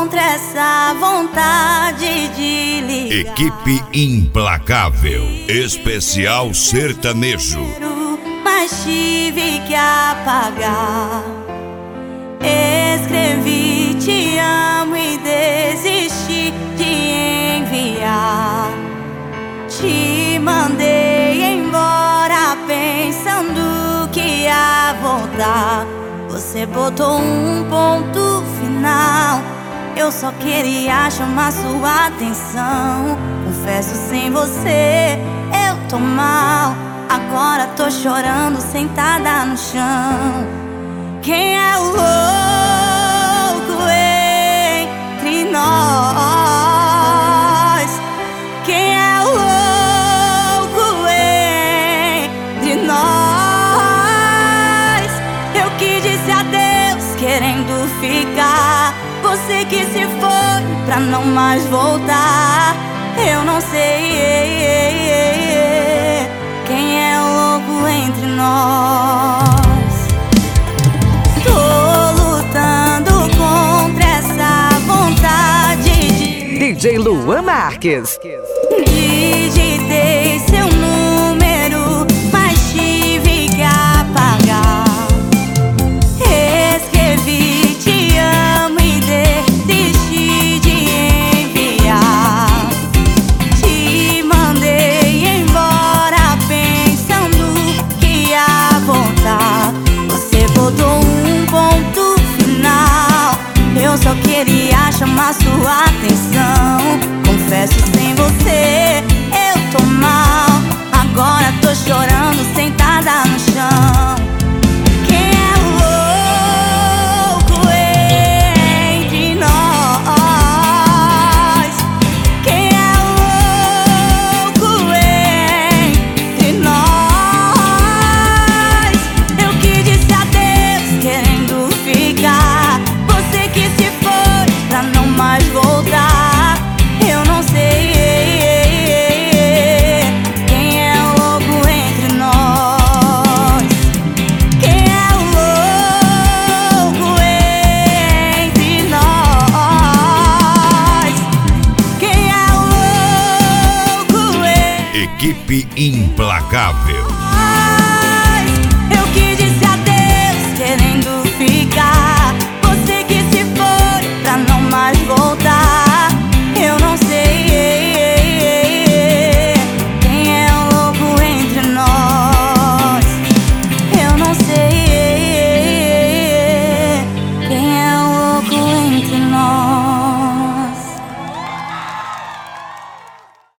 contra essa vontade de ligar. Equipe Implacável, especial sertanejo. Mas tive que apagar. Escrevi te amo e desisti de enviar. Te mandei embora pensando que ia voltar. Você botou um ponto final. Eu só queria chamar sua atenção. Confesso, sem você eu tô mal. Agora tô chorando sentada no chão. Quem é o louco entre nós? Quem é o louco entre nós? Eu que disse adeus querendo ficar. Você que se foi pra não mais voltar. Eu não sei quem é o louco entre nós. Tô lutando contra essa vontade de... DJ Luan Marques. Digitei seu número, mas tive que apagar. Escrevi te amo e desisti de enviar. Te mandei embora pensando que ia voltar. Você botou um ponto final. Eu só queria chamar sua atenção. Confesso, sem você eu tô mal. Agora tô chorando sentada no chão. Quem é o louco entre nós? Quem é o louco entre nós? Eu que disse adeus querendo ficar. Você que se foi pra não mais voltar. Eu não sei quem é o louco entre nós. Quem é o louco entre nós? Quem é o louco entre... Equipe Implacável.